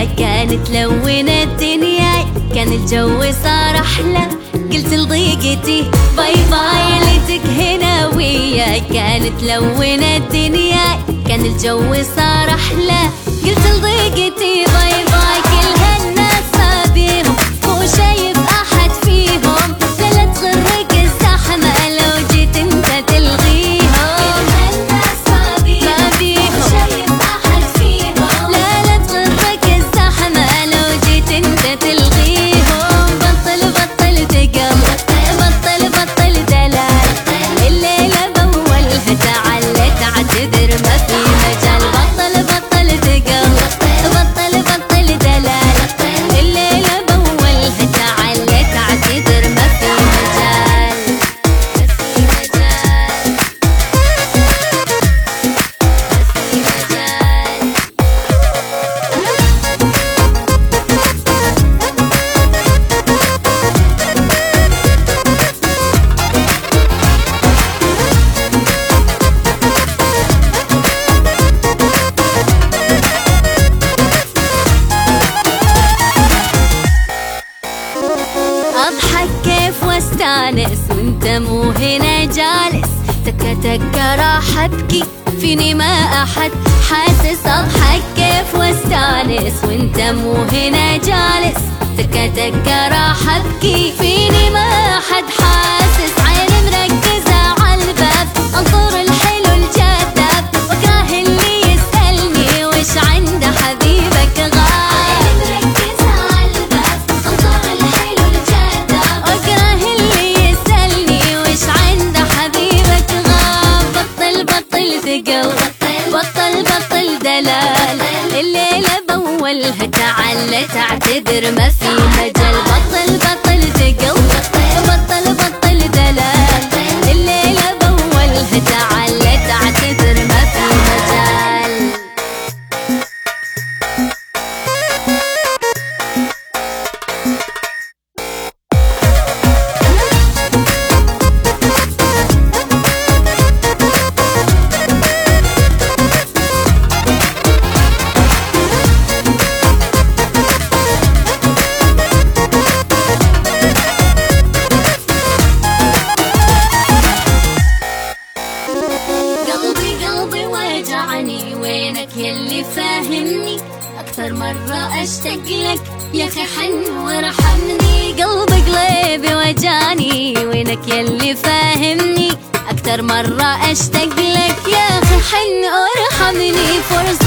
وياك كانت لونة الدنيا، كان الجو صار أحلى. قلت لضيقتي باي باي ليتك هنا وياك كانت لونة الدنيا، كان الجو صار أحلى. قلت لضيقتي باي باي كل هالناس ما بيهم مو شايف أحد فيهم، لا تغرك الزحمة لو جيت انت تلغيهم. كل هالناس ما بيهم شايف أحد فيهم، لا تغرك الزحمة لو جيت انت تلغيهم. بطل بطل تقمر بطل دلال، الليلة بأولها تعال تعتذر ما في مجال. بطل تقمر بطل دلال، الليلة بأولها تعال تعتذر ما في مجال. أضحك كيف واستانس وانت مو هنا جالس، تكة تكة راح ابكي فيني ما احد حاسس. اضحك كيف واستانس وانت مو هنا جالس، تكة تكة راح ابكي فيني ما احد حاسس. عيني مركزة عالباب انظر الحلو الجذاب، واكره اللي يسألني وش عنده حبيبك غاب. بطل دلال، الليلة بأولها تعال تعتذر ما في مجال. بطل تقل بطل دلال، الليلة بأولها تعال تعتذر ما في مجال. قلبي وجعني وينك يلي فاهمني، أكثر مرة أشتاق لك يا أخي حن وارحمني. قلبي وجعني وينك يلي فاهمني، أكثر مرة أشتاق لك يا أخي حن وارحمني. فرصة